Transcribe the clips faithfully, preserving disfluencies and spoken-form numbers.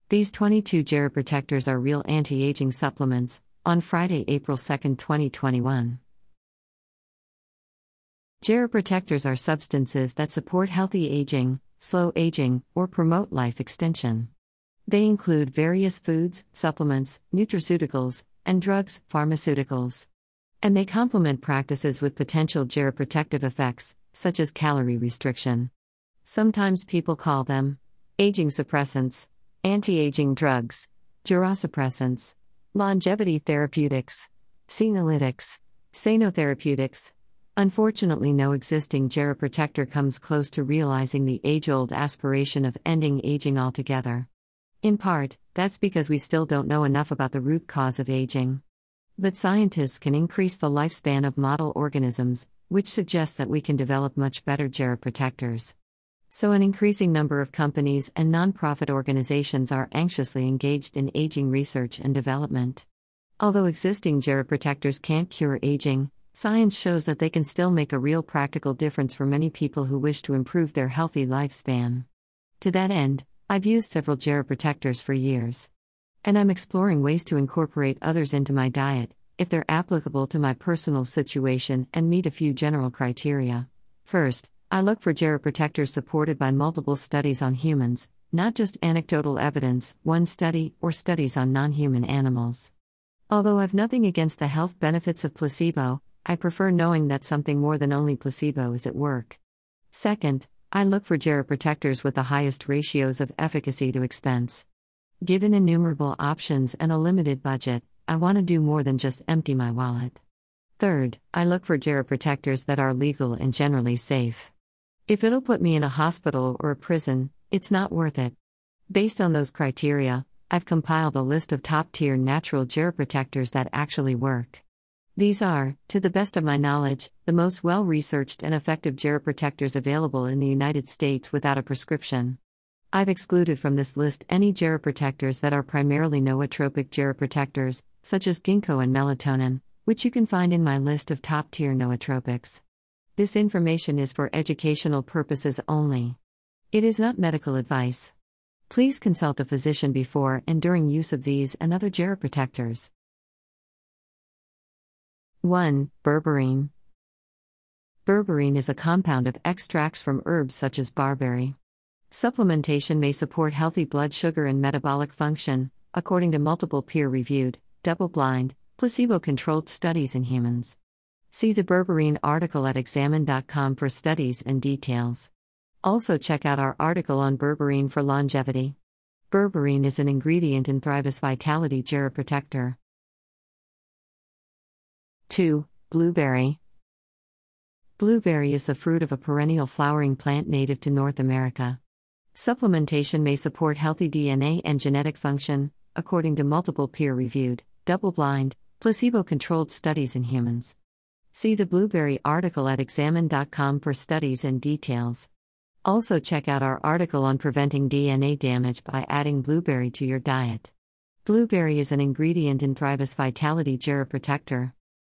These twenty-two geroprotectors are real anti-aging supplements, on Friday, April second, twenty twenty-one. Geroprotectors are substances that support healthy aging, slow aging, or promote life extension. They include various foods, supplements, nutraceuticals, and drugs, pharmaceuticals. And they complement practices with potential geroprotective effects, such as calorie restriction. Sometimes people call them aging suppressants, anti-aging drugs, gerosuppressants, longevity therapeutics, senolytics, sanotherapeutics. Unfortunately, no existing geroprotector comes close to realizing the age-old aspiration of ending aging altogether. In part, that's because we still don't know enough about the root cause of aging. But scientists can increase the lifespan of model organisms, which suggests that we can develop much better geroprotectors. So an increasing number of companies and nonprofit organizations are anxiously engaged in aging research and development. Although existing geroprotectors can't cure aging, science shows that they can still make a real practical difference for many people who wish to improve their healthy lifespan. To that end, I've used several geroprotectors for years. And I'm exploring ways to incorporate others into my diet, if they're applicable to my personal situation and meet a few general criteria. First, I look for geroprotectors supported by multiple studies on humans, not just anecdotal evidence, one study, or studies on non-human animals. Although I've nothing against the health benefits of placebo, I prefer knowing that something more than only placebo is at work. Second, I look for geroprotectors with the highest ratios of efficacy to expense. Given innumerable options and a limited budget, I want to do more than just empty my wallet. Third, I look for geroprotectors that are legal and generally safe. If it'll put me in a hospital or a prison, it's not worth it. Based on those criteria, I've compiled a list of top-tier natural geroprotectors that actually work. These are, to the best of my knowledge, the most well-researched and effective geroprotectors available in the United States without a prescription. I've excluded from this list any geroprotectors that are primarily nootropic geroprotectors, such as ginkgo and melatonin, which you can find in my list of top-tier nootropics. This information is for educational purposes only. It is not medical advice. Please consult a physician before and during use of these and other geroprotectors. one. Berberine. Berberine is a compound of extracts from herbs such as barberry. Supplementation may support healthy blood sugar and metabolic function, according to multiple peer-reviewed, double-blind, placebo-controlled studies in humans. See the berberine article at examine dot com for studies and details. Also check out our article on berberine for longevity. Berberine is an ingredient in Thrivus Vitality Geroprotector. two. Blueberry. Blueberry is the fruit of a perennial flowering plant native to North America. Supplementation may support healthy D N A and genetic function, according to multiple peer-reviewed, double-blind, placebo-controlled studies in humans. See the blueberry article at examine dot com for studies and details. Also check out our article on preventing D N A damage by adding blueberry to your diet. Blueberry is an ingredient in Thrivus Vitality Geroprotector.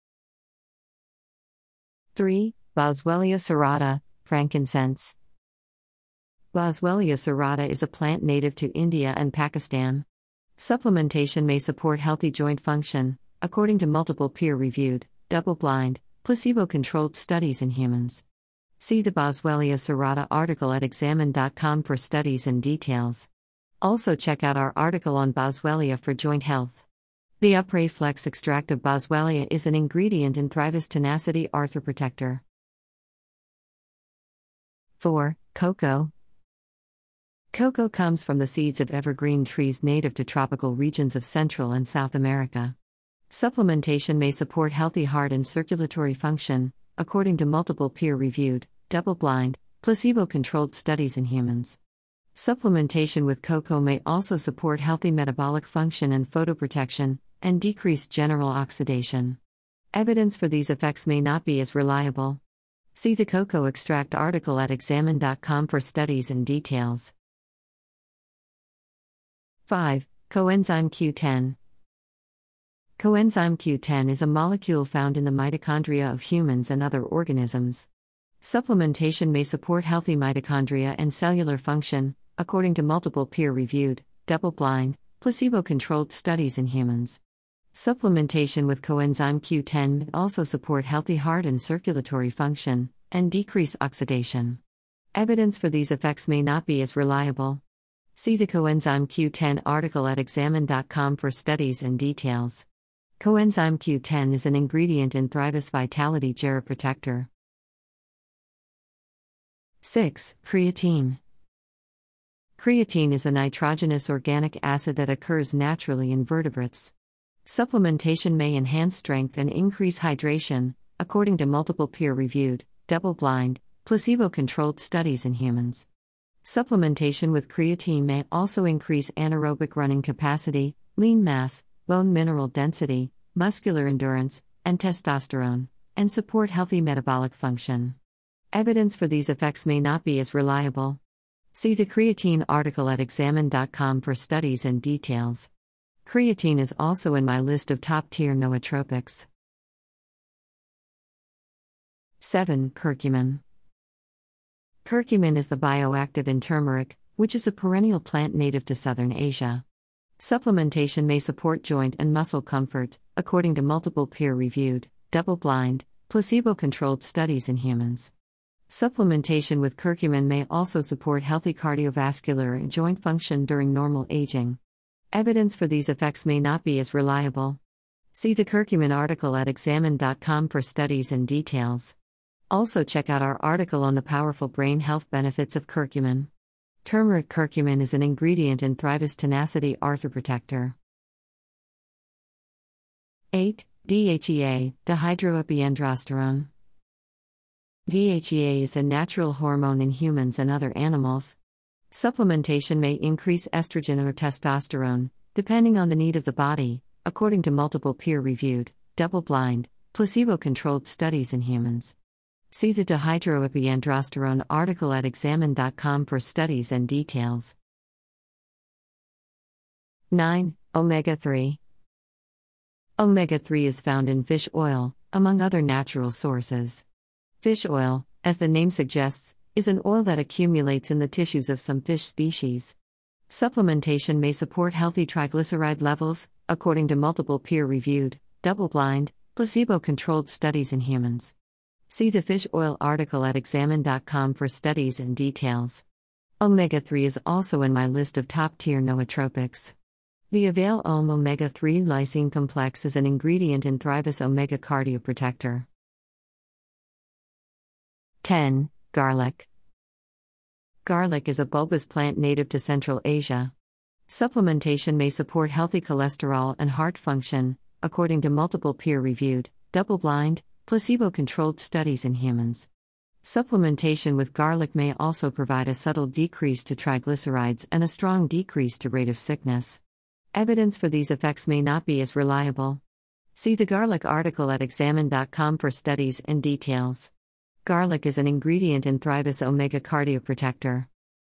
three. Boswellia serrata, frankincense. Boswellia serrata is a plant native to India and Pakistan. Supplementation may support healthy joint function, according to multiple peer-reviewed, double-blind, placebo-controlled studies in humans. See the Boswellia serrata article at examine dot com for studies and details. Also check out our article on Boswellia for joint health. The Upray Flex extract of Boswellia is an ingredient in Thrivus Tenacity Arthroprotector. four. Cocoa. Cocoa comes from the seeds of evergreen trees native to tropical regions of Central and South America. Supplementation may support healthy heart and circulatory function, according to multiple peer-reviewed, double-blind, placebo-controlled studies in humans. Supplementation with cocoa may also support healthy metabolic function and photoprotection, and decrease general oxidation. Evidence for these effects may not be as reliable. See the cocoa extract article at examine dot com for studies and details. five. Coenzyme Q ten. Coenzyme Q ten is a molecule found in the mitochondria of humans and other organisms. Supplementation may support healthy mitochondria and cellular function, according to multiple peer-reviewed, double-blind, placebo-controlled studies in humans. Supplementation with coenzyme Q ten may also support healthy heart and circulatory function, and decrease oxidation. Evidence for these effects may not be as reliable. See the coenzyme Q ten article at examine dot com for studies and details. Coenzyme Q ten is an ingredient in Thrivus Vitality Geroprotector. six. Creatine. Creatine is a nitrogenous organic acid that occurs naturally in vertebrates. Supplementation may enhance strength and increase hydration, according to multiple peer-reviewed, double-blind, placebo-controlled studies in humans. Supplementation with creatine may also increase anaerobic running capacity, lean mass, bone mineral density, muscular endurance, and testosterone, and support healthy metabolic function. Evidence for these effects may not be as reliable. See the creatine article at examine dot com for studies and details. Creatine is also in my list of top-tier nootropics. seven. Curcumin. Curcumin is the bioactive in turmeric, which is a perennial plant native to southern Asia. Supplementation may support joint and muscle comfort, according to multiple peer-reviewed, double-blind, placebo-controlled studies in humans. Supplementation with curcumin may also support healthy cardiovascular and joint function during normal aging. Evidence for these effects may not be as reliable. See the curcumin article at examine dot com for studies and details. Also check out our article on the powerful brain health benefits of curcumin. Turmeric curcumin is an ingredient in Thrivus Tenacity Arthroprotector. eight. D H E A, dihydroepiandrosterone. D H E A is a natural hormone in humans and other animals. Supplementation may increase estrogen or testosterone, depending on the need of the body, according to multiple peer-reviewed, double-blind, placebo-controlled studies in humans. See the dihydroepiandrosterone article at examine dot com for studies and details. nine. omega three. omega three is found in fish oil, among other natural sources. Fish oil, as the name suggests, is an oil that accumulates in the tissues of some fish species. Supplementation may support healthy triglyceride levels, according to multiple peer-reviewed, double-blind, placebo-controlled studies in humans. See the fish oil article at examine dot com for studies and details. omega three is also in my list of top-tier nootropics. The Avail Om omega three lysine complex is an ingredient in Thrivus Omega Cardioprotector. ten. Garlic. Garlic is a bulbous plant native to Central Asia. Supplementation may support healthy cholesterol and heart function, according to multiple peer-reviewed, double-blind, placebo-controlled studies in humans. Supplementation with garlic may also provide a subtle decrease to triglycerides and a strong decrease to rate of sickness. Evidence for these effects may not be as reliable. See the garlic article at examine dot com for studies and details. Garlic is an ingredient in Thrivus Omega Cardioprotector.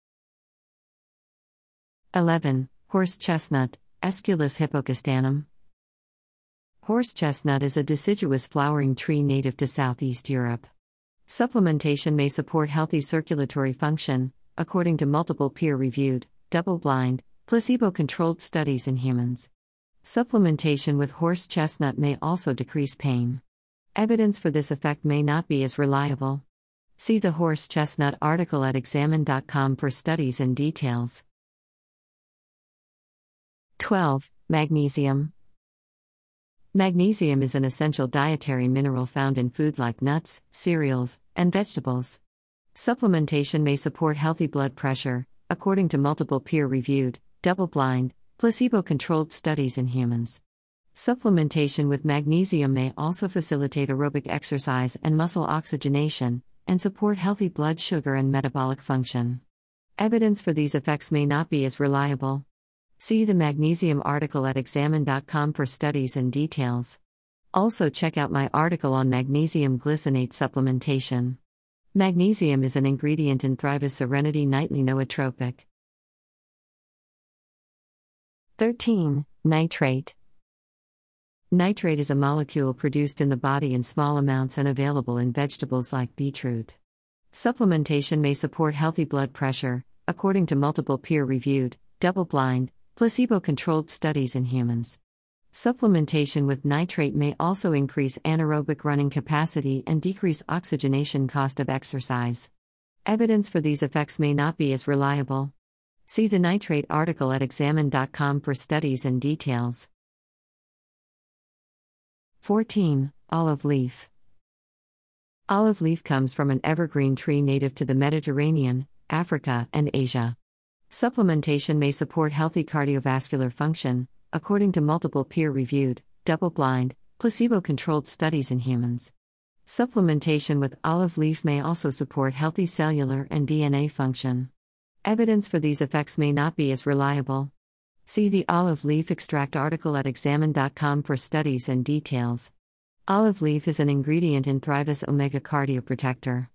eleven. Horse chestnut, Aesculus hippocastanum. Horse chestnut is a deciduous flowering tree native to Southeast Europe. Supplementation may support healthy circulatory function, according to multiple peer-reviewed, double-blind, placebo-controlled studies in humans. Supplementation with horse chestnut may also decrease pain. Evidence for this effect may not be as reliable. See the horse chestnut article at examine dot com for studies and details. twelve. Magnesium. Magnesium is an essential dietary mineral found in food like nuts, cereals, and vegetables. Supplementation may support healthy blood pressure, according to multiple peer-reviewed, double-blind, placebo-controlled studies in humans. Supplementation with magnesium may also facilitate aerobic exercise and muscle oxygenation, and support healthy blood sugar and metabolic function. Evidence for these effects may not be as reliable. See the magnesium article at examine dot com for studies and details. Also check out my article on magnesium glycinate supplementation. Magnesium is an ingredient in Thrivus Serenity Nightly Nootropic. thirteen. Nitrate. Nitrate is a molecule produced in the body in small amounts and available in vegetables like beetroot. Supplementation may support healthy blood pressure, according to multiple peer-reviewed, double-blind, placebo-controlled studies in humans. Supplementation with nitrate may also increase anaerobic running capacity and decrease oxygenation cost of exercise. Evidence for these effects may not be as reliable. See the nitrate article at examine dot com for studies and details. fourteen. Olive leaf. Olive leaf comes from an evergreen tree native to the Mediterranean, Africa, and Asia. Supplementation may support healthy cardiovascular function, according to multiple peer-reviewed, double-blind, placebo-controlled studies in humans. Supplementation with olive leaf may also support healthy cellular and D N A function. Evidence for these effects may not be as reliable. See the olive leaf extract article at examine dot com for studies and details. Olive leaf is an ingredient in Thrivus Omega Cardioprotector.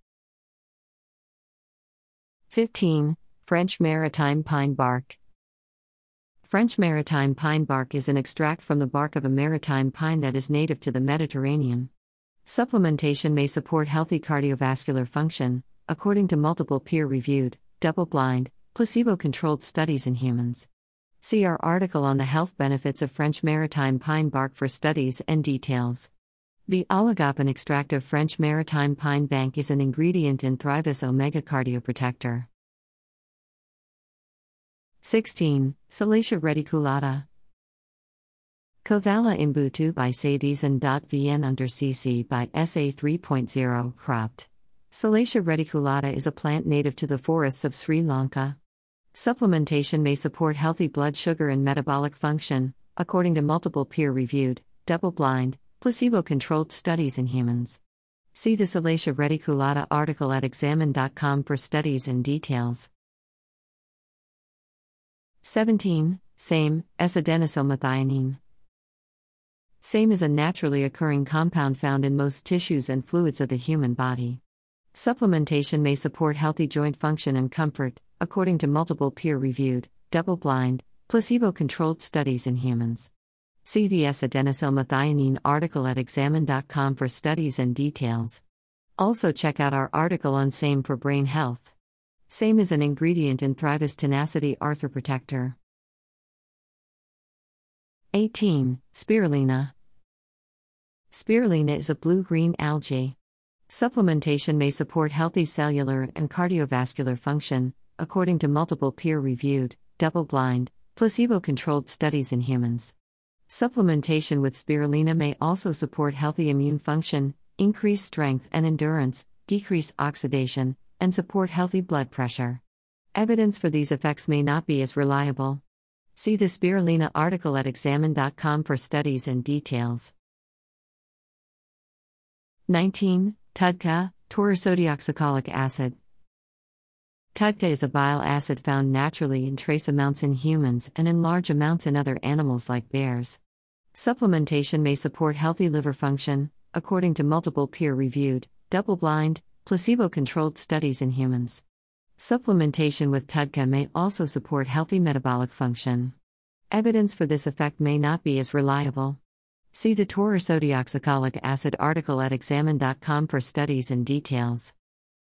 fifteen. French maritime pine bark. French maritime pine bark is an extract from the bark of a maritime pine that is native to the Mediterranean. Supplementation may support healthy cardiovascular function, according to multiple peer-reviewed, double-blind, placebo-controlled studies in humans. See our article on the health benefits of French maritime pine bark for studies and details. The oligopene extract of French maritime pine bark is an ingredient in Thrivus Omega Cardioprotector. sixteen. Salacia reticulata. Covala imbutu by Sadieson.vn under C C by S A three point oh cropped. Salacia reticulata is a plant native to the forests of Sri Lanka. Supplementation may support healthy blood sugar and metabolic function, according to multiple peer-reviewed, double-blind, placebo-controlled studies in humans. See the Salacia reticulata article at examine dot com for studies and details. seventeen. Same, S-adenosylmethionine. Same is a naturally occurring compound found in most tissues and fluids of the human body. Supplementation may support healthy joint function and comfort, according to multiple peer-reviewed, double-blind, placebo-controlled studies in humans. See the S-adenosylmethionine article at examine dot com for studies and details. Also check out our article on Same for brain health. Same is an ingredient in Thrivus Tenacity Arthroprotector. eighteen. Spirulina. Spirulina is a blue-green algae. Supplementation may support healthy cellular and cardiovascular function, according to multiple peer-reviewed, double-blind, placebo-controlled studies in humans. Supplementation with spirulina may also support healthy immune function, increase strength and endurance, decrease oxidation, and support healthy blood pressure. Evidence for these effects may not be as reliable. See the spirulina article at examine dot com for studies and details. nineteen. T U D C A, tauroursodeoxycholic acid. T U D C A is a bile acid found naturally in trace amounts in humans and in large amounts in other animals like bears. Supplementation may support healthy liver function, according to multiple peer-reviewed, double-blind, placebo-controlled studies in humans. Supplementation with T U D C A may also support healthy metabolic function. Evidence for this effect may not be as reliable. See the tauroursodeoxycholic acid article at examine dot com for studies and details.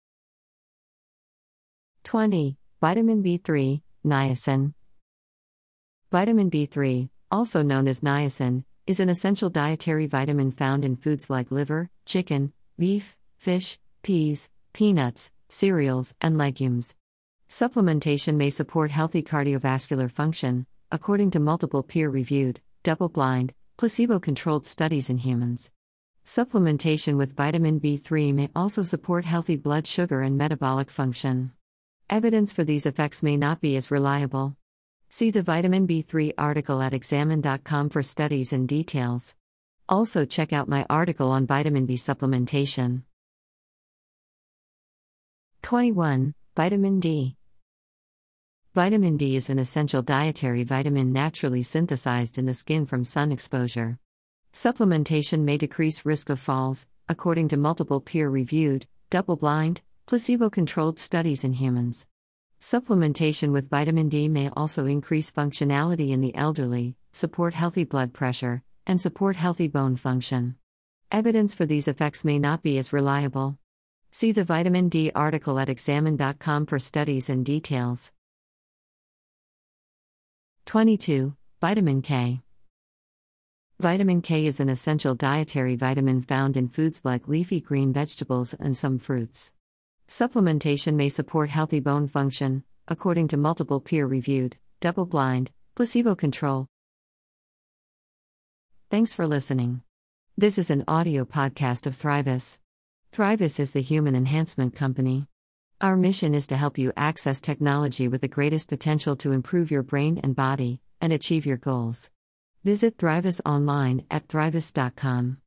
twenty. Vitamin B three, niacin. Vitamin B three, also known as niacin, is an essential dietary vitamin found in foods like liver, chicken, beef, fish, peas, peanuts, cereals, and legumes. Supplementation may support healthy cardiovascular function, according to multiple peer-reviewed, double-blind, placebo-controlled studies in humans. Supplementation with vitamin B three may also support healthy blood sugar and metabolic function. Evidence for these effects may not be as reliable. See the vitamin B three article at examine dot com for studies and details. Also check out my article on vitamin B supplementation. twenty-one. Vitamin D. Vitamin D is an essential dietary vitamin naturally synthesized in the skin from sun exposure. Supplementation may decrease risk of falls, according to multiple peer-reviewed, double-blind, placebo-controlled studies in humans. Supplementation with vitamin D may also increase functionality in the elderly, support healthy blood pressure, and support healthy bone function. Evidence for these effects may not be as reliable. See the vitamin D article at examine dot com for studies and details. twenty-two. Vitamin K. Vitamin K is an essential dietary vitamin found in foods like leafy green vegetables and some fruits. Supplementation may support healthy bone function, according to multiple peer-reviewed, double-blind, placebo-controlled. Thanks for listening. This is an audio podcast of Thrivus. Thrivus is the human enhancement company. Our mission is to help you access technology with the greatest potential to improve your brain and body and achieve your goals. Visit Thrivus online at thrivus dot com.